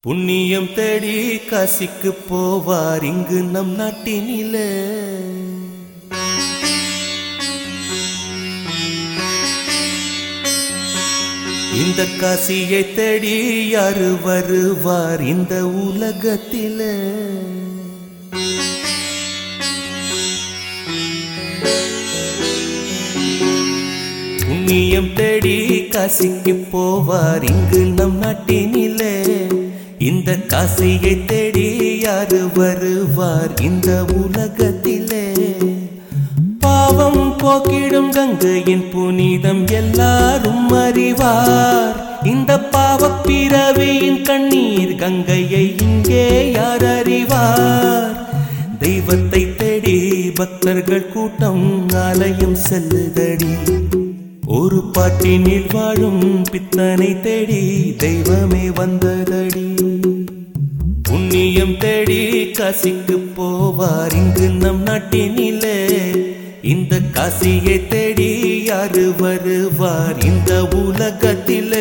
புண்ணியம் தேடி காசிக்கு போவார் இங்கு நம் நாட்டினிலே. இந்த காசியை தேடி யாரு வருவார் இந்த உலகத்திலே? புண்ணியம் தேடி காசிக்கு போவார் இங்கு நம் நாட்டினிலே. இந்த காசியை தேடி யாரு வருவார் இந்த உலகத்திலே? பாவம் போக்கிடும் கங்கையின் புனிதம் எல்லாரும் அறிவார். இந்த பாவப் பிறவியின் கண்ணீர் கங்கையை இங்கே யார் அறிவார்? தெய்வத்தை தேடி பக்தர்கள் கூட்டம் ஆலயம் செல்லுதடி. ஒரு பாட்டினில் வாழும் பித்தனை தேடி தெய்வமே வந்ததடி. புண்ணியம் தேடி காசிக்கு போவார் இங்கு நம் நாட்டினிலே. இந்த காசியை தேடி யாரு வருவார் இந்த உலகத்திலே?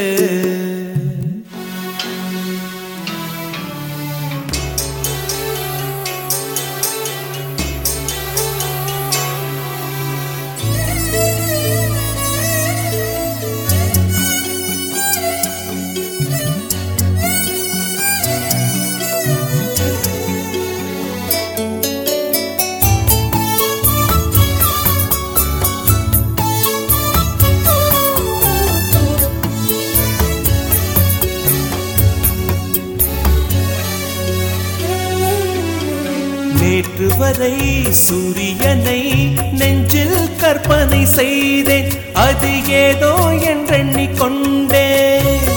நேற்று வரை சூரியனை நெஞ்சில் கற்பனை செய்தேன். அது ஏதோ என்றெண்ணிக் கொண்டேன்.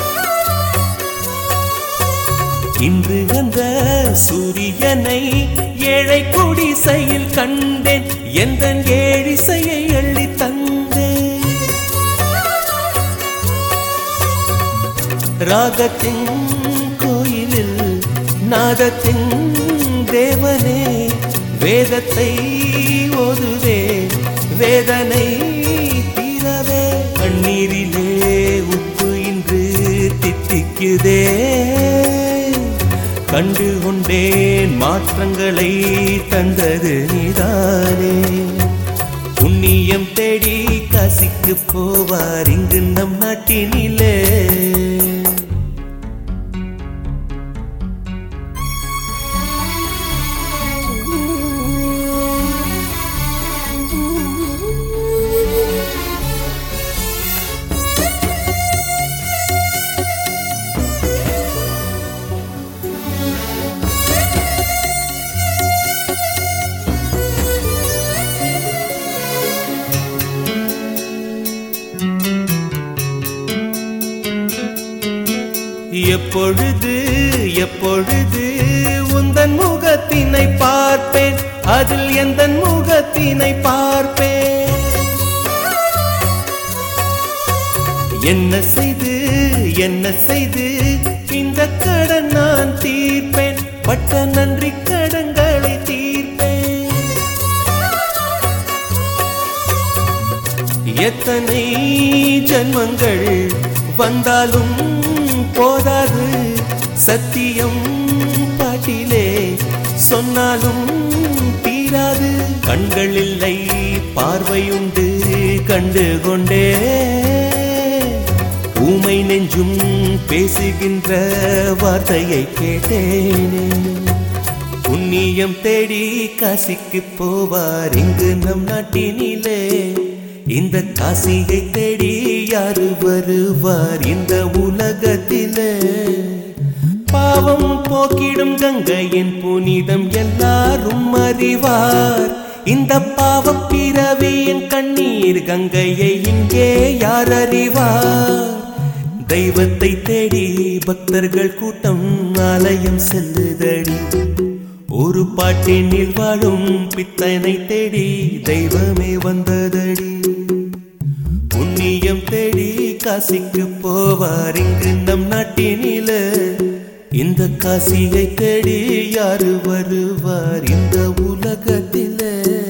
இன்று அந்த சூரியனை ஏழை குடிசையில் கண்டேன். எந்த ஏழிசையை அள்ளி தந்தேன். ராகத்தின் கோயிலில் நாதத்தின் தேவனே வேதத்தை ஓதுவே வேதனை தீரவே. கண்ணீரிலே உப்பு இன்று தித்திக்குதே. கண்டு கொண்டேன் மாற்றங்களை தந்தது நீதானே. புண்ணியம் தேடி காசிக்கு போவார் இங்கு நம் நாட்டினிலே. எப்பொழுது எப்பொழுது உந்தன் முகத்தினை பார்ப்பேன். அதில் எந்த முகத்தினை பார்ப்பேன். என்ன செய்து இந்த கடன் நான் தீர்ப்பேன். பட்ட நன்றி கடன்களை தீர்ப்பேன். எத்தனை ஜன்மங்கள் வந்தாலும் போதாது. சத்தியம் பாட்டிலே சொன்னாலும் தீராது. கண்கள் இல்லை பார்வையுண்டு கண்டு கொண்டே. ஊமை நெஞ்சும் பேசுகின்ற வார்த்தையை கேட்டேனே. புண்ணியம் தேடி காசிக்கு போவார் இங்கு நம் நாட்டினிலே. இந்த காசியை தேடி யாரு வருவார் இந்த உலகத்திலே? பாவம் போக்கிடும் கங்கையின் புனிதம் எல்லாரும் அறிவார். இந்த பாவப் பிறவியின் கண்ணீர் கங்கையை இங்கே யார் அறிவார்? தெய்வத்தை தேடி பக்தர்கள் கூட்டம் ஆலயம் செல்லுதடி. ஒரு பாட்டினில் வாழும் பித்தனை தேடி தெய்வமே வந்ததடி. புண்ணியம் தேடி காசிக்கு போவார் இங்கு நம் நாட்டினிலே. இந்த காசியை தேடி யாரு வருவார் இந்த உலகத்திலே?